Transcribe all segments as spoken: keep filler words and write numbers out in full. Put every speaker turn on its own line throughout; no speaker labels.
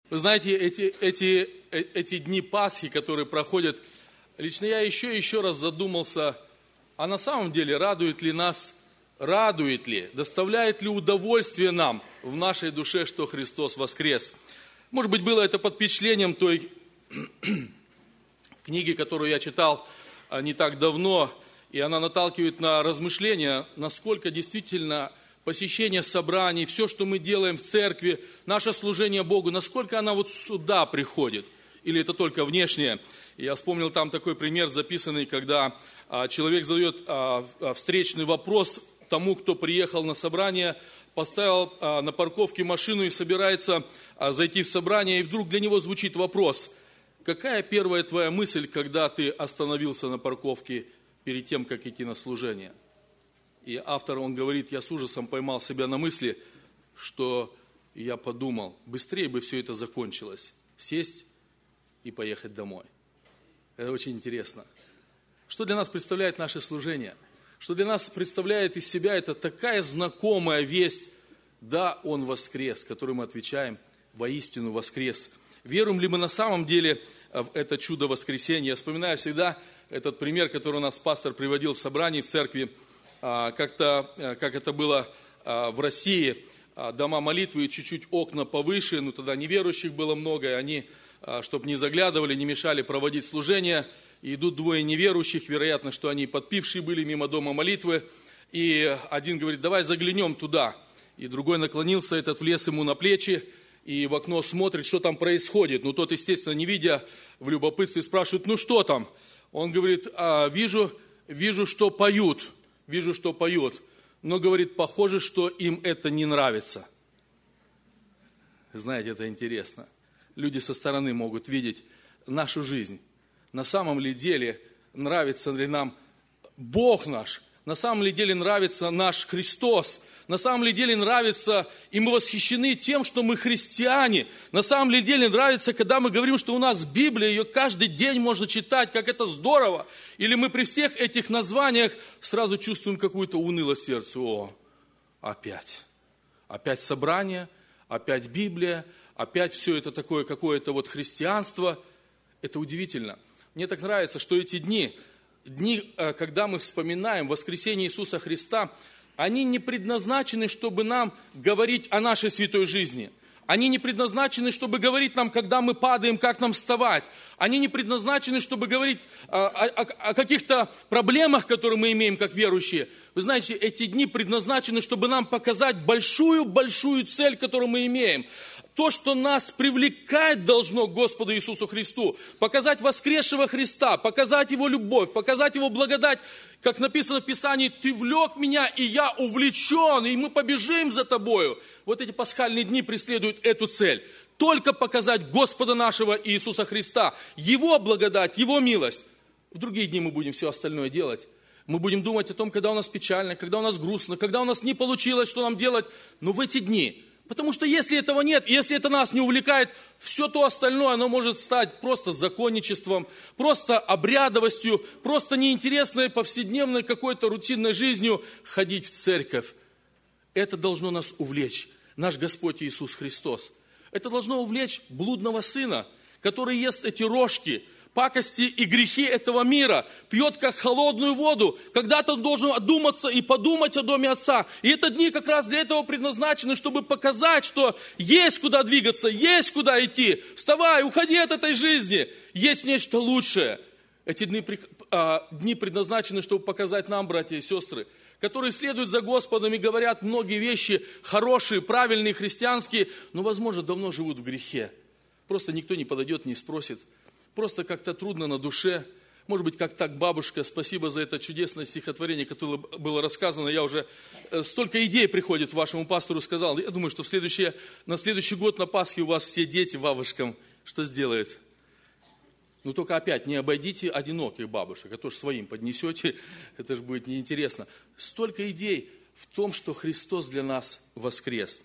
Вы знаете, эти, эти, эти дни Пасхи, которые проходят, лично я еще и еще раз задумался, а на самом деле радует ли нас, радует ли, доставляет ли удовольствие нам в нашей душе, что Христос воскрес. Может быть, было это под впечатлением той книги, которую я читал не так давно, и она наталкивает на размышления, насколько действительно посещение собраний, все, что мы делаем в церкви, наше служение Богу, насколько она вот сюда приходит, или это только внешнее. Я вспомнил там такой пример записанный, когда а, человек задает а, встречный вопрос тому, кто приехал на собрание, поставил а, на парковке машину и собирается а, зайти в собрание, и вдруг для него звучит вопрос: какая первая твоя мысль, когда ты остановился на парковке перед тем, как идти на служение? И автор, он говорит, я с ужасом поймал себя на мысли, что я подумал, быстрее бы все это закончилось, сесть и поехать домой. Это очень интересно. Что для нас представляет наше служение? Что для нас представляет из себя это такая знакомая весть, да, Он воскрес, которой мы отвечаем, воистину воскрес. Веруем ли мы на самом деле в это чудо воскресения? Я вспоминаю всегда этот пример, который у нас пастор приводил в собрании в церкви, как-то, как это было в России, дома молитвы и чуть-чуть окна повыше, ну тогда неверующих было много, и они, чтобы не заглядывали, не мешали проводить служение, и идут двое неверующих, вероятно, что они подпившие были мимо дома молитвы, и один говорит, давай заглянем туда, и другой наклонился, этот влез ему на плечи, и в окно смотрит, что там происходит. Ну тот, естественно, не видя, в любопытстве спрашивает, ну что там? Он говорит, а, вижу, вижу, что поют. Вижу, что поют, но, говорит, похоже, что им это не нравится. Знаете, это интересно. Люди со стороны могут видеть нашу жизнь. На самом ли деле нравится ли нам Бог наш? На самом ли деле нравится наш Христос? На самом ли деле нравится, и мы восхищены тем, что мы христиане? На самом ли деле нравится, когда мы говорим, что у нас Библия, ее каждый день можно читать, как это здорово? Или мы при всех этих названиях сразу чувствуем какую-то унылость в сердце? О, опять. Опять собрание, опять Библия, опять все это такое какое-то вот христианство. Это удивительно. Мне так нравится, что эти дни, дни, когда мы вспоминаем воскресение Иисуса Христа, они не предназначены, чтобы нам говорить о нашей святой жизни. Они не предназначены, чтобы говорить нам, когда мы падаем, как нам вставать. Они не предназначены, чтобы говорить о, о, о каких-то проблемах, которые мы имеем как верующие. Вы знаете, эти дни предназначены, чтобы нам показать большую-большую цель, которую мы имеем. То, что нас привлекать должно к Господу Иисусу Христу. Показать воскресшего Христа, показать Его любовь, показать Его благодать. Как написано в Писании, Ты влек меня, и я увлечен, и мы побежим за Тобою. Вот эти пасхальные дни преследуют эту цель. Только показать Господа нашего Иисуса Христа, Его благодать, Его милость. В другие дни мы будем все остальное делать. Мы будем думать о том, когда у нас печально, когда у нас грустно, когда у нас не получилось, что нам делать. Но в эти дни... Потому что если этого нет, если это нас не увлекает, все то остальное, оно может стать просто законничеством, просто обрядовостью, просто неинтересной повседневной какой-то рутинной жизнью ходить в церковь. Это должно нас увлечь, наш Господь Иисус Христос. Это должно увлечь блудного сына, который ест эти рожки, пакости и грехи этого мира, пьет как холодную воду. Когда-то он должен одуматься и подумать о доме Отца. И это дни как раз для этого предназначены, чтобы показать, что есть куда двигаться, есть куда идти. Вставай, уходи от этой жизни. Есть нечто лучшее. Эти дни, дни предназначены, чтобы показать нам, братья и сестры, которые следуют за Господом и говорят многие вещи хорошие, правильные, христианские, но, возможно, давно живут в грехе. Просто никто не подойдет, не спросит. Просто как-то трудно на душе. Может быть, как так, бабушка, спасибо за это чудесное стихотворение, которое было рассказано. Я уже столько идей приходит вашему пастору, сказал. Я думаю, что в следующее, на следующий год на Пасхе у вас все дети бабушкам что сделают? Ну, только опять не обойдите одиноких бабушек, а то же своим поднесете, это же будет неинтересно. Столько идей в том, что Христос для нас воскрес.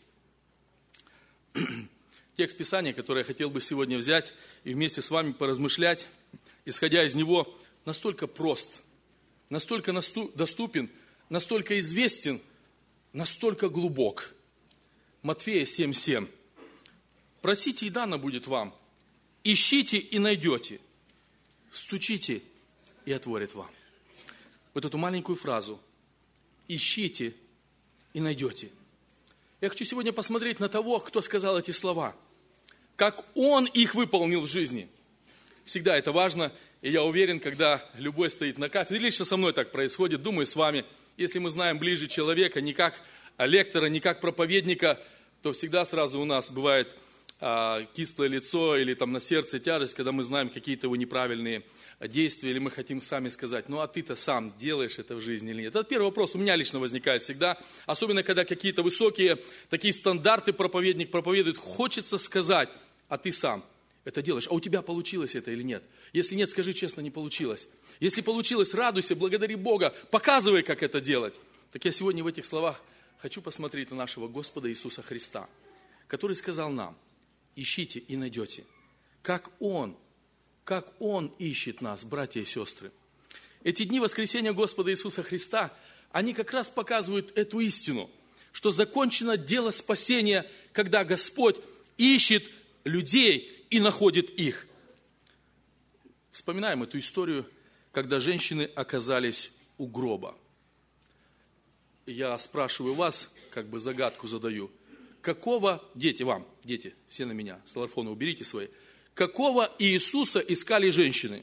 Текст Писания, который я хотел бы сегодня взять и вместе с вами поразмышлять, исходя из него, настолько прост, настолько доступен, настолько известен, настолько глубок. Матфея семь семь. Просите, и дано будет вам. Ищите, и найдете. Стучите, и отворит вам. Вот эту маленькую фразу. Ищите, и найдете. Я хочу сегодня посмотреть на того, кто сказал эти слова. Как он их выполнил в жизни. Всегда это важно. И я уверен, когда любой стоит на кафедре, лично со мной так происходит, думаю, с вами, если мы знаем ближе человека, не как лектора, не как проповедника, то всегда сразу у нас бывает а, кислое лицо или там на сердце тяжесть, когда мы знаем какие-то его неправильные действия, или мы хотим сами сказать, ну а ты-то сам делаешь это в жизни или нет? Это первый вопрос у меня лично возникает всегда, особенно когда какие-то высокие такие стандарты проповедник проповедует, хочется сказать, а ты сам это делаешь, а у тебя получилось это или нет? Если нет, скажи честно, не получилось. Если получилось, радуйся, благодари Бога, показывай, как это делать. Так я сегодня в этих словах хочу посмотреть на нашего Господа Иисуса Христа, который сказал нам, ищите и найдете. Как Он, как Он ищет нас, братья и сестры. Эти дни воскресения Господа Иисуса Христа, они как раз показывают эту истину, что закончено дело спасения, когда Господь ищет людей и находит их. Вспоминаем эту историю, когда женщины оказались у гроба. Я спрашиваю вас, как бы загадку задаю. Какого, дети, вам, дети, все на меня, смартфоны уберите свои. Какого Иисуса искали женщины?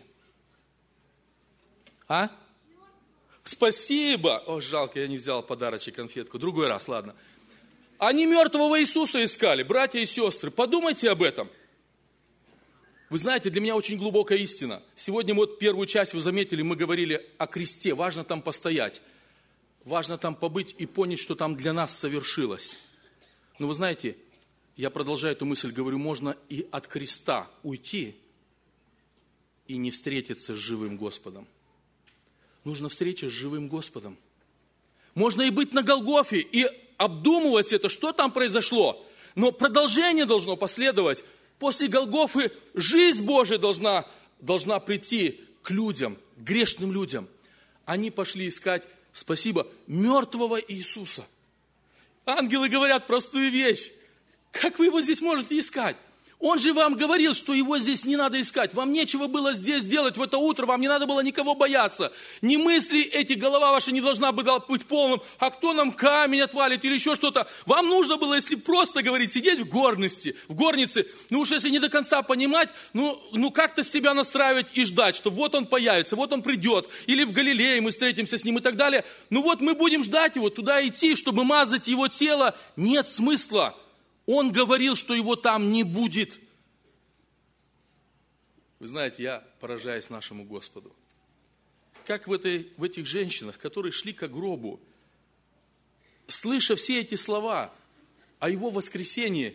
А? Спасибо! О, жалко, я не взял подарочек, конфетку. Другой раз, ладно. Они мертвого Иисуса искали, братья и сестры. Подумайте об этом. Вы знаете, для меня очень глубокая истина. Сегодня вот первую часть, вы заметили, мы говорили о кресте. Важно там постоять. Важно там побыть и понять, что там для нас совершилось. Но вы знаете, я продолжаю эту мысль, говорю, можно и от креста уйти и не встретиться с живым Господом. Нужна встреча с живым Господом. Можно и быть на Голгофе, и обдумывать это, что там произошло. Но продолжение должно последовать. После Голгофы жизнь Божия должна, должна прийти к людям, к грешным людям. Они пошли искать, спасибо, мертвого Иисуса. Ангелы говорят простую вещь. Как вы его здесь можете искать? Он же вам говорил, что его здесь не надо искать. Вам нечего было здесь делать в это утро, вам не надо было никого бояться. Ни мысли эти, голова ваша не должна была быть полным. А кто нам камень отвалит или еще что-то? Вам нужно было, если просто говорить, сидеть в горности, в горнице. Ну уж если не до конца понимать, ну, ну как-то себя настраивать и ждать, что вот он появится, вот он придет. Или в Галилее мы встретимся с ним и так далее. Ну вот мы будем ждать его, туда идти, чтобы мазать его тело. Нет смысла. Он говорил, что его там не будет. Вы знаете, я поражаюсь нашему Господу. Как в, этой, в этих женщинах, которые шли к гробу, слыша все эти слова о его воскресении,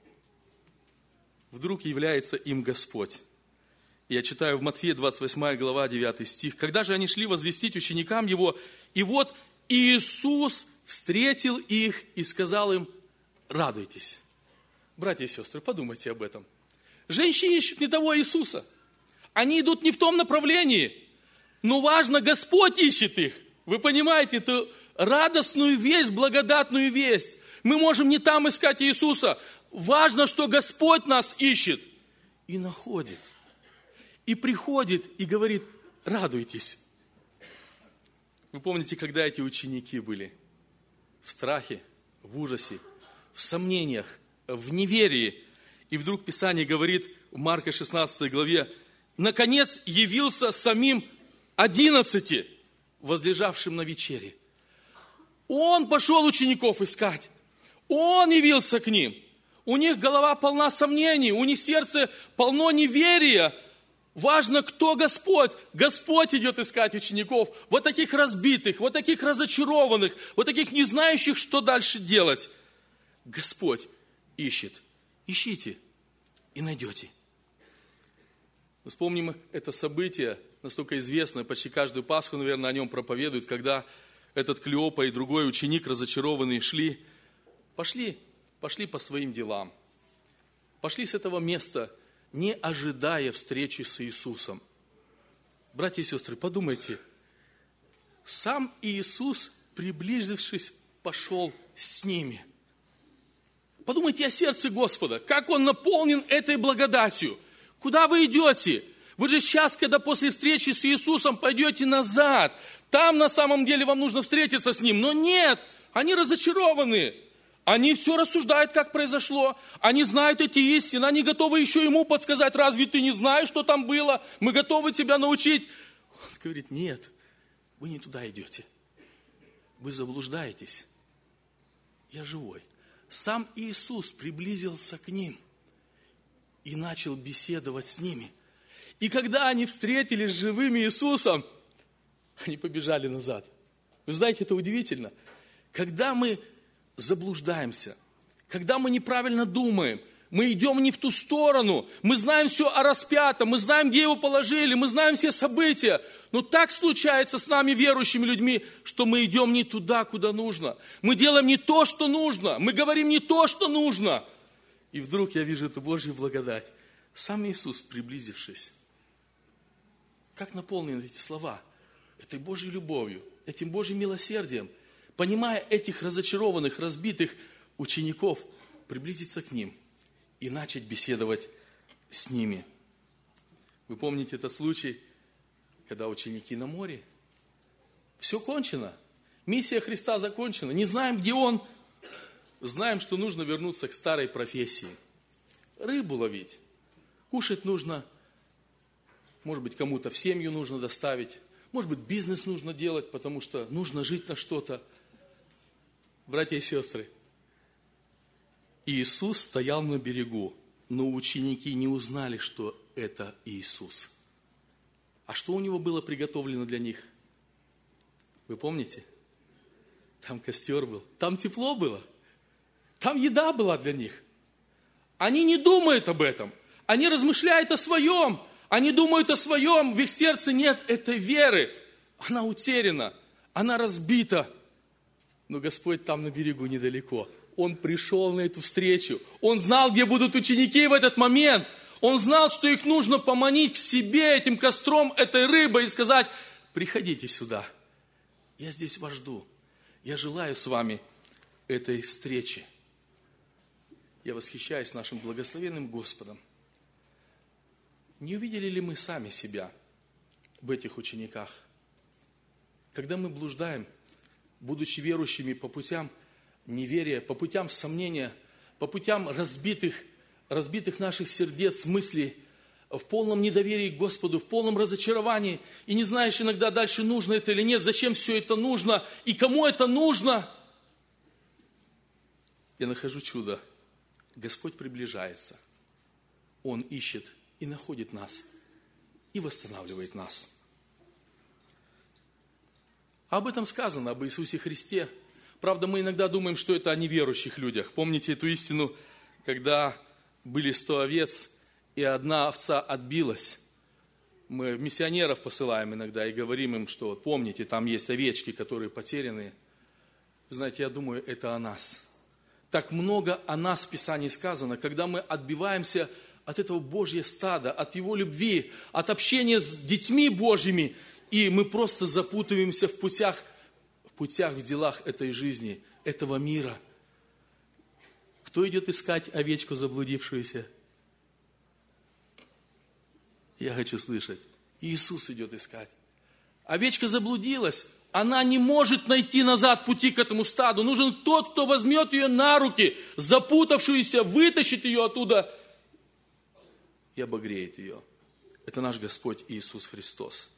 вдруг является им Господь. Я читаю в Матфея двадцать восьмая глава, девятый стих. «Когда же они шли возвестить ученикам его, и вот Иисус встретил их и сказал им, радуйтесь». Братья и сестры, подумайте об этом. Женщины ищут не того Иисуса. Они идут не в том направлении. Но важно, Господь ищет их. Вы понимаете, эту радостную весть, благодатную весть. Мы можем не там искать Иисуса. Важно, что Господь нас ищет. И находит. И приходит и говорит, радуйтесь. Вы помните, когда эти ученики были в страхе, в ужасе, в сомнениях, в неверии. И вдруг Писание говорит в Марка шестнадцатой главе, наконец явился самим одиннадцати, возлежавшим на вечере. Он пошел учеников искать. Он явился к ним. У них голова полна сомнений, у них сердце полно неверия. Важно, кто Господь. Господь идет искать учеников, вот таких разбитых, вот таких разочарованных, вот таких не знающих, что дальше делать. Господь ищет. Ищите и найдете. Вспомним это событие, настолько известное, почти каждую Пасху, наверное, о нем проповедуют, когда этот Клеопа и другой ученик, разочарованные, шли, пошли, пошли по своим делам. Пошли с этого места, не ожидая встречи с Иисусом. Братья и сестры, подумайте, сам Иисус, приблизившись, пошел с ними. Подумайте о сердце Господа, как Он наполнен этой благодатью. Куда вы идете? Вы же сейчас, когда после встречи с Иисусом пойдете назад, там на самом деле вам нужно встретиться с Ним. Но нет, они разочарованы. Они все рассуждают, как произошло. Они знают эти истины. Они готовы еще Ему подсказать. Разве ты не знаешь, что там было? Мы готовы тебя научить. Он говорит, нет, вы не туда идете. Вы заблуждаетесь. Я живой. Сам Иисус приблизился к ним и начал беседовать с ними. И когда они встретились с живым Иисусом, они побежали назад. Вы знаете, это удивительно. Когда мы заблуждаемся, когда мы неправильно думаем, мы идем не в ту сторону, мы знаем все о распятом, мы знаем, где его положили, мы знаем все события. Но так случается с нами, верующими людьми, что мы идем не туда, куда нужно. Мы делаем не то, что нужно, мы говорим не то, что нужно. И вдруг я вижу эту Божью благодать. Сам Иисус, приблизившись, как наполнены эти слова? Этой Божьей любовью, этим Божьим милосердием, понимая этих разочарованных, разбитых учеников, приблизиться к ним и начать беседовать с ними. Вы помните этот случай, когда ученики на море? Все кончено. Миссия Христа закончена. Не знаем, где Он. Знаем, что нужно вернуться к старой профессии. Рыбу ловить. Кушать нужно. Может быть, кому-то в семью нужно доставить. Может быть, бизнес нужно делать, потому что нужно жить на что-то. Братья и сестры, Иисус стоял на берегу, но ученики не узнали, что это Иисус. А что у Него было приготовлено для них? Вы помните? Там костер был, там тепло было, там еда была для них. Они не думают об этом, они размышляют о своем, они думают о своем, в их сердце нет этой веры. Она утеряна, она разбита. Но Господь там на берегу недалеко. Он пришел на эту встречу. Он знал, где будут ученики в этот момент. Он знал, что их нужно поманить к себе этим костром, этой рыбой и сказать, приходите сюда. Я здесь вас жду. Я желаю с вами этой встречи. Я восхищаюсь нашим благословенным Господом. Не увидели ли мы сами себя в этих учениках? Когда мы блуждаем, будучи верующими по путям неверия, по путям сомнения, по путям разбитых, разбитых наших сердец, мыслей, в полном недоверии к Господу, в полном разочаровании, и не знаешь иногда дальше, нужно это или нет, зачем все это нужно, и кому это нужно. Я нахожу чудо. Господь приближается. Он ищет и находит нас, и восстанавливает нас. Об этом сказано, об Иисусе Христе. Правда, мы иногда думаем, что это о неверующих людях. Помните эту истину, когда были сто овец, и одна овца отбилась? Мы миссионеров посылаем иногда и говорим им, что помните, там есть овечки, которые потеряны. Вы знаете, я думаю, это о нас. Так много о нас в Писании сказано, когда мы отбиваемся от этого Божьего стада, от Его любви, от общения с детьми Божьими, и мы просто запутываемся в путях, в путях, в делах этой жизни, этого мира. Кто идет искать овечку заблудившуюся? Я хочу слышать. Иисус идет искать. Овечка заблудилась. Она не может найти назад пути к этому стаду. Нужен тот, кто возьмет ее на руки, запутавшуюся, вытащит ее оттуда и обогреет ее. Это наш Господь Иисус Христос.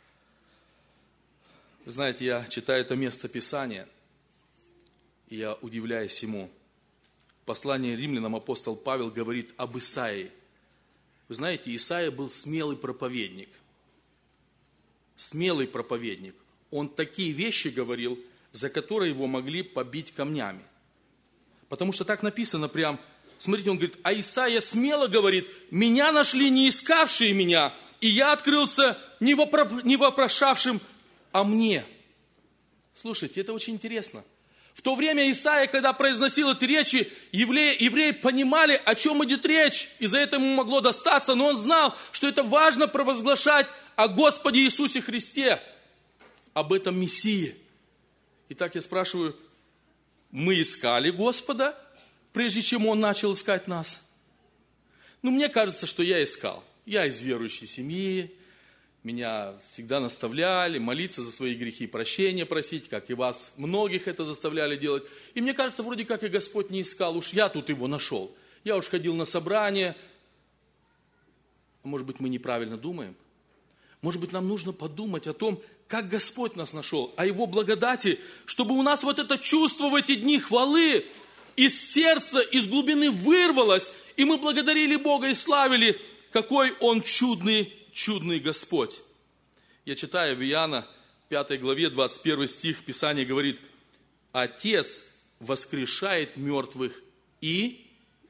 Вы знаете, я читаю это место Писания, и я удивляюсь ему. В послании Римлянам апостол Павел говорит об Исаии. Вы знаете, Исаия был смелый проповедник. Смелый проповедник. Он такие вещи говорил, за которые его могли побить камнями. Потому что так написано прям, смотрите, он говорит, а Исаия смело говорит, меня нашли не искавшие меня, и я открылся не, вопро... не вопрошавшим о мне. Слушайте, это очень интересно. В то время Исаия, когда произносил эти речи, евреи, евреи понимали, о чем идет речь, и за это ему могло достаться, но он знал, что это важно провозглашать о Господе Иисусе Христе, об этом Мессии. Итак, я спрашиваю, мы искали Господа, прежде чем Он начал искать нас? Ну, мне кажется, что я искал. Я из верующей семьи, меня всегда наставляли молиться за свои грехи, прощения просить, как и вас. Многих это заставляли делать. И мне кажется, вроде как и Господь не искал, уж я тут Его нашел. Я уж ходил на собрания. Может быть, мы неправильно думаем? Может быть, нам нужно подумать о том, как Господь нас нашел, о Его благодати, чтобы у нас вот это чувство в эти дни хвалы из сердца, из глубины вырвалось, и мы благодарили Бога и славили, какой Он чудный, чудный Господь. Я читаю в Иоанна пятой главе, двадцать первый стих, Писание говорит: Отец воскрешает мертвых и...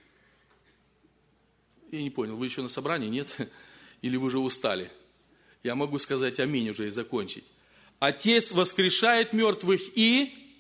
Я не понял, вы еще на собрании, нет? Или вы уже устали? Я могу сказать аминь уже и закончить. Отец воскрешает мертвых и...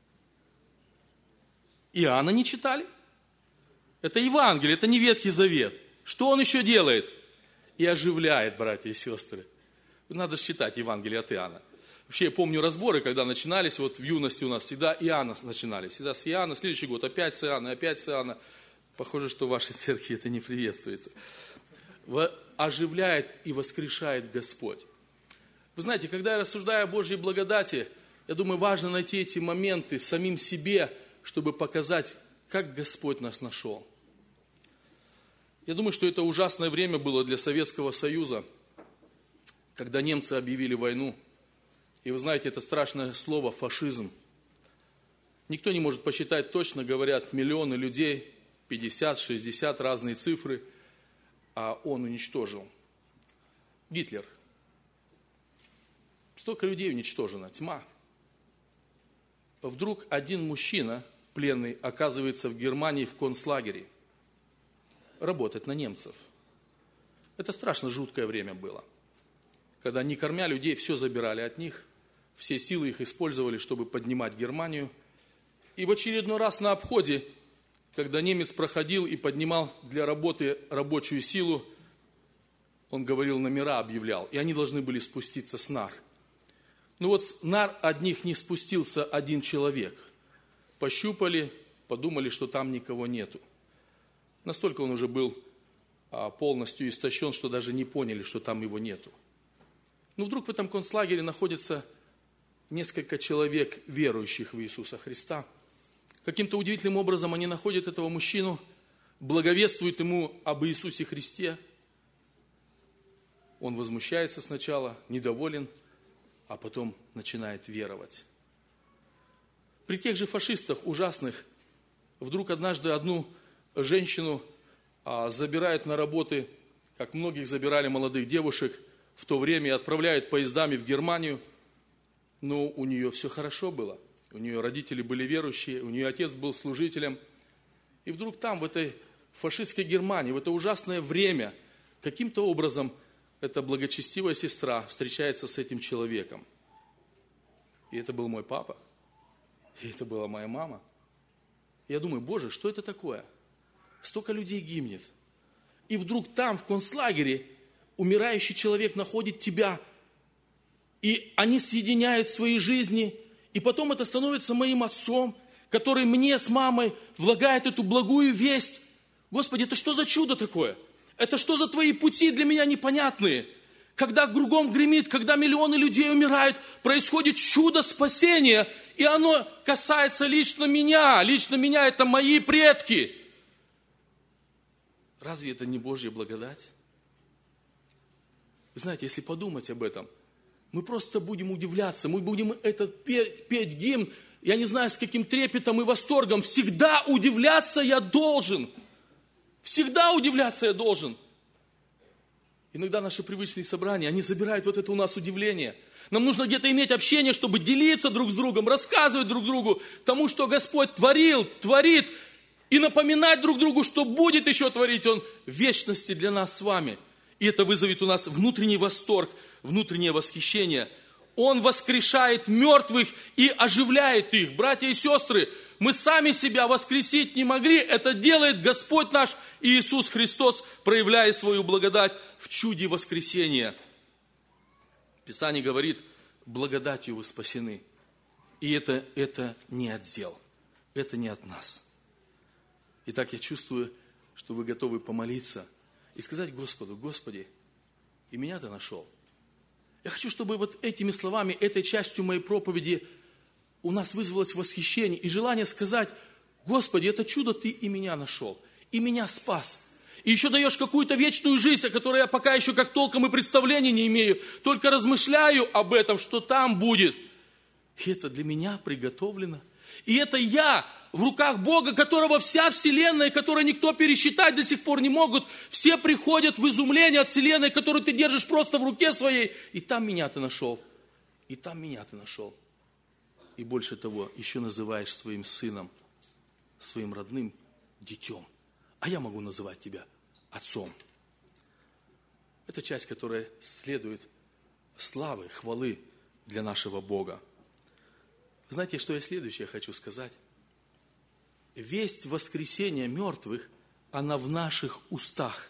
Иоанна не читали? Это Евангелие, это не Ветхий Завет. Что он еще делает? И оживляет, братья и сестры. Надо читать Евангелие от Иоанна. Вообще, я помню разборы, когда начинались, вот в юности у нас всегда Иоанна начинали. Всегда с Иоанна, следующий год опять с Иоанна, опять с Иоанна. Похоже, что в вашей церкви это не приветствуется. Оживляет и воскрешает Господь. Вы знаете, когда я рассуждаю о Божьей благодати, я думаю, важно найти эти моменты самим себе, чтобы показать, как Господь нас нашел. Я думаю, что это ужасное время было для Советского Союза, когда немцы объявили войну. И вы знаете, это страшное слово «фашизм». Никто не может посчитать точно, говорят, миллионы людей, пятьдесят, шестьдесят, разные цифры, а он уничтожил. Гитлер. Столько людей уничтожено, тьма. Вдруг один мужчина, пленный, оказывается в Германии в концлагере. Работать на немцев. Это страшно жуткое время было. Когда, не кормя людей, все забирали от них. Все силы их использовали, чтобы поднимать Германию. И в очередной раз на обходе, когда немец проходил и поднимал для работы рабочую силу, он говорил, номера объявлял. И они должны были спуститься с нар. Ну вот с нар одних не спустился один человек. Пощупали, подумали, что там никого нету. Настолько он уже был полностью истощен, что даже не поняли, что там его нету. Но вдруг в этом концлагере находится несколько человек, верующих в Иисуса Христа. Каким-то удивительным образом они находят этого мужчину, благовествуют ему об Иисусе Христе. Он возмущается сначала, недоволен, а потом начинает веровать. При тех же фашистах ужасных вдруг однажды одну женщину а, забирают на работы, как многих забирали молодых девушек в то время, и отправляют поездами в Германию. Но у нее все хорошо было. У нее родители были верующие, у нее отец был служителем. И вдруг там, в этой фашистской Германии, в это ужасное время, каким-то образом эта благочестивая сестра встречается с этим человеком. И это был мой папа. И это была моя мама. Я думаю, Боже, что это такое? Столько людей гибнет. И вдруг там, в концлагере, умирающий человек находит тебя. И они соединяют свои жизни. И потом это становится моим отцом, который мне с мамой влагает эту благую весть. Господи, это что за чудо такое? Это что за твои пути для меня непонятные? Когда кругом гремит, когда миллионы людей умирают, происходит чудо спасения, и оно касается лично меня. Лично меня это мои предки. Разве это не Божья благодать? Вы знаете, если подумать об этом, мы просто будем удивляться, мы будем этот петь, петь гимн, я не знаю, с каким трепетом и восторгом. Всегда удивляться я должен. Всегда удивляться я должен. Иногда наши привычные собрания, они забирают вот это у нас удивление. Нам нужно где-то иметь общение, чтобы делиться друг с другом, рассказывать друг другу тому, что Господь творил, творит, и напоминать друг другу, что будет еще творить Он в вечности для нас с вами. И это вызовет у нас внутренний восторг, внутреннее восхищение. Он воскрешает мертвых и оживляет их. Братья и сестры, мы сами себя воскресить не могли. Это делает Господь наш Иисус Христос, проявляя свою благодать в чуде воскресения. Писание говорит, благодатью вы спасены. И это, это не от дел, это не от нас. Итак, я чувствую, что вы готовы помолиться и сказать Господу: Господи, и меня Ты нашел. Я хочу, чтобы вот этими словами, этой частью моей проповеди у нас вызвалось восхищение и желание сказать: Господи, это чудо Ты и меня нашел, и меня спас. И еще даешь какую-то вечную жизнь, о которой я пока еще как толком и представления не имею, только размышляю об этом, что там будет. И это для меня приготовлено. И это я в руках Бога, которого вся вселенная, которую никто пересчитать до сих пор не могут. Все приходят в изумление от вселенной, которую ты держишь просто в руке своей. И там меня ты нашел. И там меня ты нашел. И больше того, еще называешь своим сыном, своим родным детем. А я могу называть тебя отцом. Это часть, которая следует славы, хвалы для нашего Бога. Знаете, что я следующее хочу сказать? Весть воскресения мертвых, она в наших устах.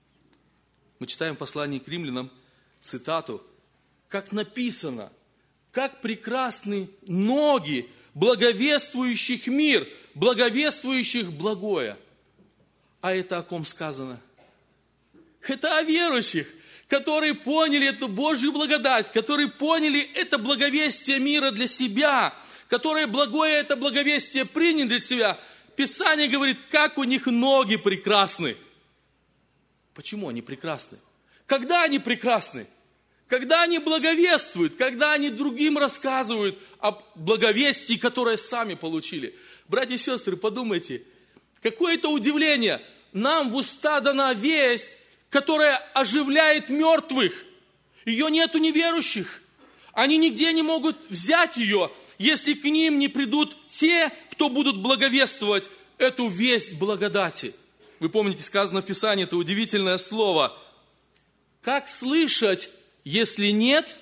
Мы читаем в послании к римлянам цитату: «Как написано, как прекрасны ноги благовествующих мир, благовествующих благое». А это о ком сказано? Это о верующих, которые поняли эту Божью благодать, которые поняли это благовестие мира для себя, которые благое это благовестие приняли для себя. Писание говорит, как у них ноги прекрасны. Почему они прекрасны? Когда они прекрасны? Когда они благовествуют, когда они другим рассказывают о благовестии, которое сами получили. Братья и сестры, подумайте, какое это удивление. Нам в уста дана весть, которая оживляет мертвых. Ее нет у неверующих. Они нигде не могут взять ее, если к ним не придут те, кто будут благовествовать эту весть благодати. Вы помните, сказано в Писании, это удивительное слово. Как слышать, если нет?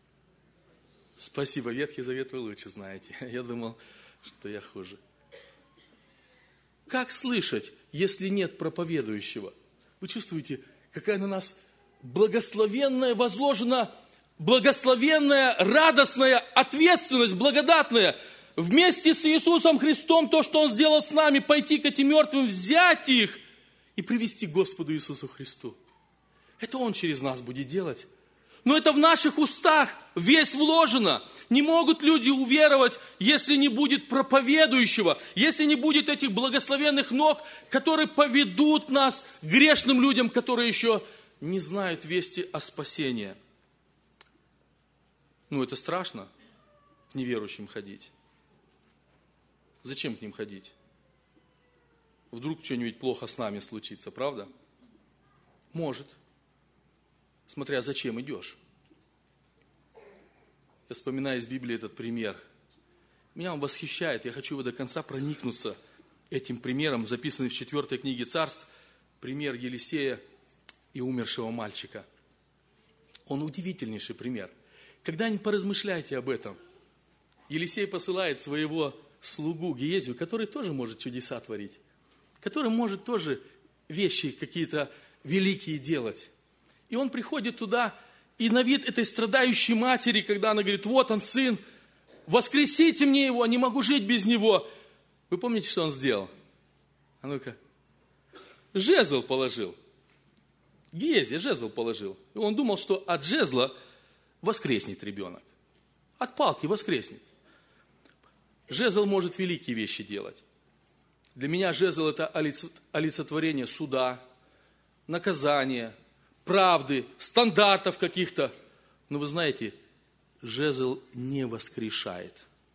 Спасибо, Ветхий Завет вы лучше знаете. Я думал, что я хуже. Как слышать, если нет проповедующего? Вы чувствуете, какая на нас благословенная, возложена благословенная, радостная ответственность, благодатная. Вместе с Иисусом Христом, то, что Он сделал с нами, пойти к этим мертвым, взять их и привести к Господу Иисусу Христу. Это Он через нас будет делать. Но это в наших устах весть вложена. Не могут люди уверовать, если не будет проповедующего, если не будет этих благословенных ног, которые поведут нас к грешным людям, которые еще не знают вести о спасении. Ну, это страшно, к неверующим ходить. Зачем к ним ходить? Вдруг что-нибудь плохо с нами случится, правда? Может. Смотря зачем идешь. Я вспоминаю из Библии этот пример. Меня он восхищает, я хочу его до конца проникнуться этим примером, записанный в четвертой книге Царств, пример Елисея и умершего мальчика. Он удивительнейший пример. Когда-нибудь поразмышляйте об этом. Елисей посылает своего слугу Гиезию, который тоже может чудеса творить, который может тоже вещи какие-то великие делать. И он приходит туда, и на вид этой страдающей матери, когда она говорит, вот он, сын, воскресите мне его, не могу жить без него. Вы помните, что он сделал? А ну-ка. Жезл положил. Гиезия жезл положил. И он думал, что от жезла воскреснет ребенок. От палки воскреснет. Жезл может великие вещи делать. Для меня жезл это олицетворение суда, наказания, правды, стандартов каких-то. Но вы знаете, жезл не воскрешает.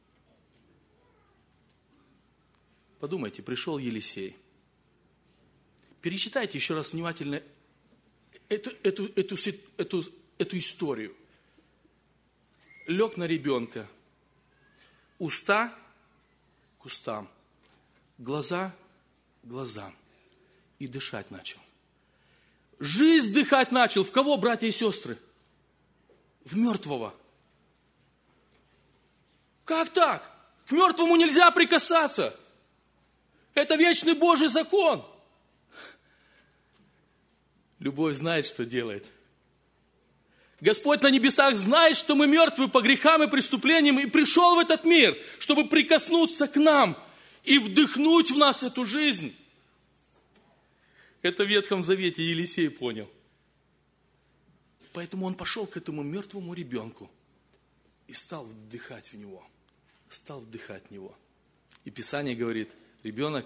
Подумайте, пришел Елисей. Перечитайте еще раз внимательно эту, эту, эту, эту, эту историю. Лег на ребенка. Уста к устам. Глаза к глазам. И дышать начал. Жизнь дыхать начал. В кого, братья и сестры? В мертвого. Как так? К мертвому нельзя прикасаться. Это вечный Божий закон. Любовь знает, что делает. Господь на небесах знает, что мы мертвы по грехам и преступлениям, и пришел в этот мир, чтобы прикоснуться к нам и вдохнуть в нас эту жизнь. Это в Ветхом Завете Елисей понял. Поэтому он пошел к этому мертвому ребенку и стал вдыхать в него. Стал вдыхать в него. И Писание говорит, ребенок,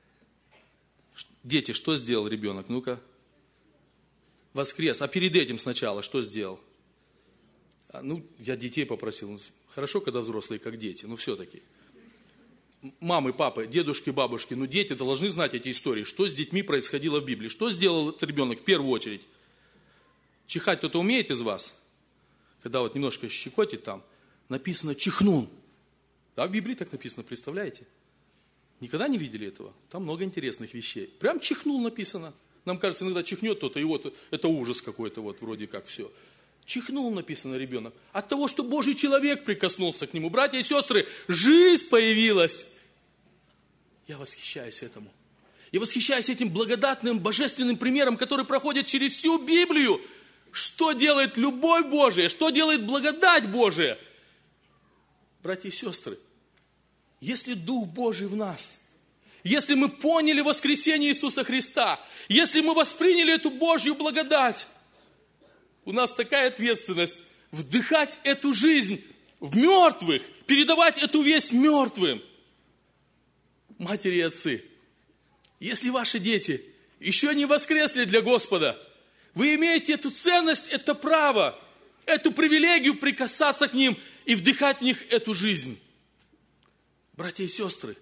дети, что сделал ребенок? Ну-ка. Воскрес. А перед этим сначала что сделал? А, ну, я детей попросил. Хорошо, когда взрослые, как дети, но все-таки. Мамы, папы, дедушки, бабушки, ну дети должны знать эти истории. Что с детьми происходило в Библии? Что сделал этот ребенок в первую очередь? Чихать кто-то умеет из вас? Когда вот немножко щекотит там, написано «чихнул». Да, в Библии так написано, представляете? Никогда не видели этого? Там много интересных вещей. Прям чихнул написано. Нам кажется, иногда чихнет кто-то, и вот это ужас какой-то, вот вроде как все. Чихнул написано ребенок. От того, что Божий человек прикоснулся к нему. Братья и сестры, жизнь появилась. Я восхищаюсь этому. Я восхищаюсь этим благодатным, божественным примером, который проходит через всю Библию. Что делает любовь Божия? Что делает благодать Божия? Братья и сестры, если Дух Божий в нас, если мы поняли воскресение Иисуса Христа, если мы восприняли эту Божью благодать, у нас такая ответственность вдыхать эту жизнь в мертвых, передавать эту весть мертвым. Матери и отцы, если ваши дети еще не воскресли для Господа, вы имеете эту ценность, это право, эту привилегию прикасаться к ним и вдыхать в них эту жизнь. Братья и сестры,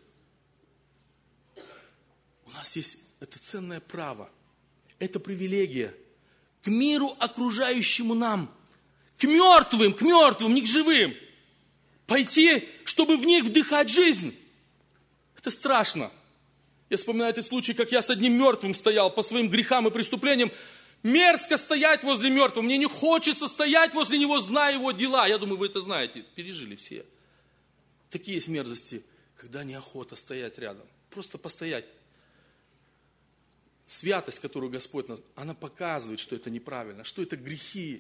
у нас есть это ценное право, это привилегия к миру, окружающему нам, к мертвым, к мертвым, не к живым, пойти, чтобы в них вдыхать жизнь. Это страшно. Я вспоминаю этот случай, как я с одним мертвым стоял по своим грехам и преступлениям. Мерзко стоять возле мертвого. Мне не хочется стоять возле него, зная его дела. Я думаю, вы это знаете, пережили все. Такие есть мерзости, когда неохота стоять рядом. Просто постоять. Святость, которую Господь нас, она показывает, что это неправильно, что это грехи.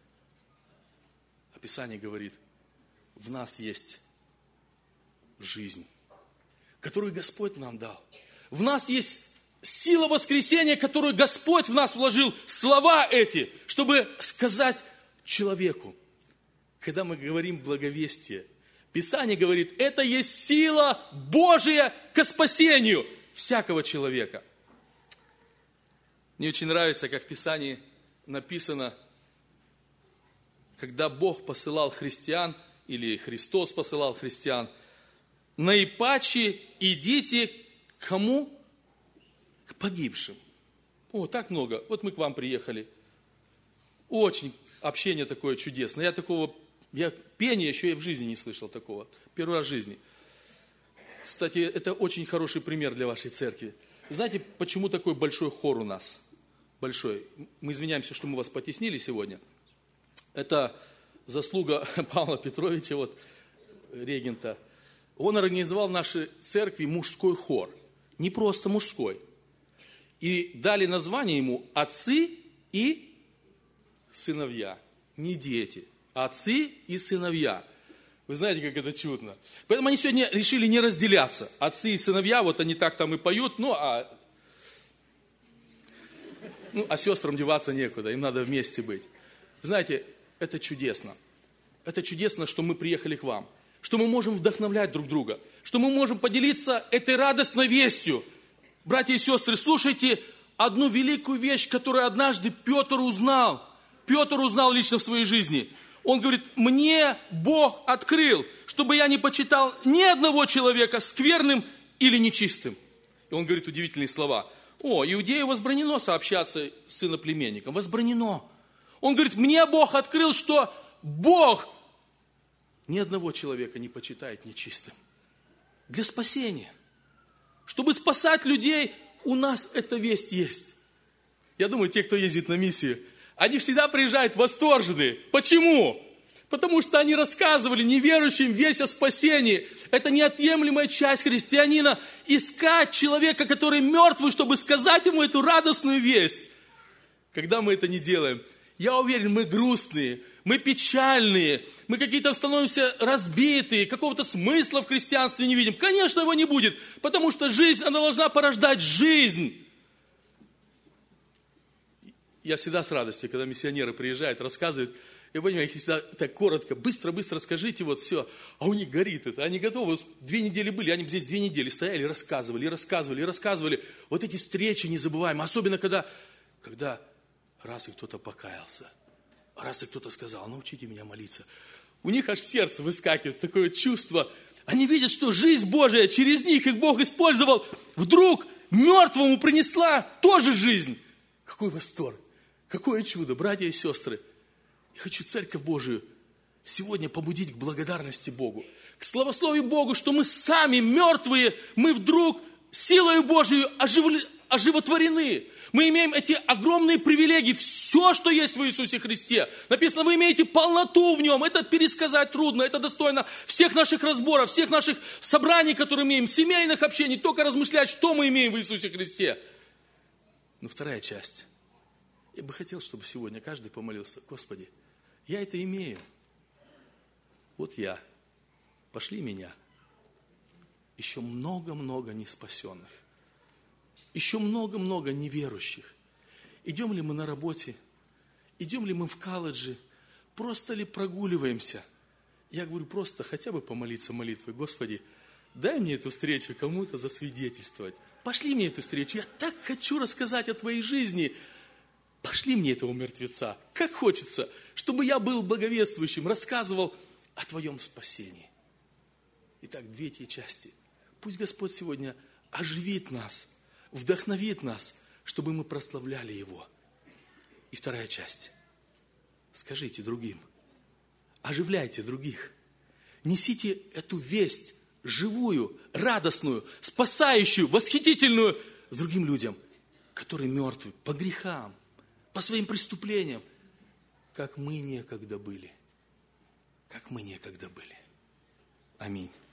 А Писание говорит, в нас есть жизнь, которую Господь нам дал. В нас есть сила воскресения, которую Господь в нас вложил, слова эти, чтобы сказать человеку. Когда мы говорим благовестие, Писание говорит, это есть сила Божия ко спасению всякого человека. Мне очень нравится, как в Писании написано, когда Бог посылал христиан, или Христос посылал христиан, наипаче идите к кому? К погибшим. О, так много. Вот мы к вам приехали. Очень общение такое чудесное. Я такого, я пения еще и в жизни не слышал такого. Первый раз в жизни. Кстати, это очень хороший пример для вашей церкви. Знаете, почему такой большой хор у нас? Большой. Мы извиняемся, что мы вас потеснили сегодня. Это заслуга Павла Петровича, вот, регента. Он организовал в нашей церкви мужской хор. Не просто мужской. И дали название ему «Отцы и сыновья». Не дети. Отцы и сыновья. Вы знаете, как это чудно. Поэтому они сегодня решили не разделяться. Отцы и сыновья, вот они так там и поют, ну а, ну, а сестрам деваться некуда, им надо вместе быть. Вы знаете, это чудесно. Это чудесно, что мы приехали к вам. Что мы можем вдохновлять друг друга. Что мы можем поделиться этой радостной вестью. Братья и сестры, слушайте одну великую вещь, которую однажды Петр узнал. Петр узнал лично в своей жизни. Он говорит, мне Бог открыл, чтобы я не почитал ни одного человека скверным или нечистым. И он говорит удивительные слова. О, иудею возбранено сообщаться с иноплеменником. Возбранено. Он говорит, мне Бог открыл, что Бог ни одного человека не почитает нечистым. Для спасения. Чтобы спасать людей, у нас эта весть есть. Я думаю, те, кто ездит на миссию, они всегда приезжают восторженные. Почему? Потому что они рассказывали неверующим весть о спасении. Это неотъемлемая часть христианина. Искать человека, который мертвый, чтобы сказать ему эту радостную весть. Когда мы это не делаем, я уверен, мы грустные, мы печальные, мы какие-то становимся разбитые, какого-то смысла в христианстве не видим. Конечно, его не будет, потому что жизнь, она должна порождать жизнь. я всегда с радостью, когда миссионеры приезжают, рассказывают, я понимаю, их всегда так коротко, быстро-быстро скажите, вот все, а у них горит это, они готовы, две недели были, они здесь две недели стояли, рассказывали, рассказывали, рассказывали, вот эти встречи незабываемые, особенно когда, когда раз и кто-то покаялся, раз и кто-то сказал, научите меня молиться, у них аж сердце выскакивает, такое чувство, они видят, что жизнь Божия через них, их Бог использовал, вдруг мертвому принесла тоже жизнь. Какой восторг, какое чудо, братья и сестры. Я хочу Церковь Божию сегодня побудить к благодарности Богу, к славословию Богу, что мы сами мертвые, мы вдруг силою Божию оживли, оживотворены. Мы имеем эти огромные привилегии, все, что есть в Иисусе Христе. Написано, вы имеете полноту в Нем. Это пересказать трудно, это достойно всех наших разборов, всех наших собраний, которые имеем, семейных общений, только размышлять, что мы имеем в Иисусе Христе. Но вторая часть. Я бы хотел, чтобы сегодня каждый помолился, Господи, я это имею. Вот я. Пошли меня. Еще много-много неспасенных. Еще много-много неверующих. Идем ли мы на работе? Идем ли мы в колледже? Просто ли прогуливаемся? Я говорю, просто хотя бы помолиться молитвой. Господи, дай мне эту встречу кому-то засвидетельствовать. Пошли мне эту встречу. Я так хочу рассказать о Твоей жизни. Пошли мне этого мертвеца. Как хочется, чтобы я был благовествующим, рассказывал о Твоем спасении. Итак, две эти части. Пусть Господь сегодня оживит нас, вдохновит нас, чтобы мы прославляли Его. И вторая часть. Скажите другим. Оживляйте других. Несите эту весть живую, радостную, спасающую, восхитительную другим людям, которые мертвы по грехам, по своим преступлениям, как мы некогда были. Как мы некогда были. Аминь.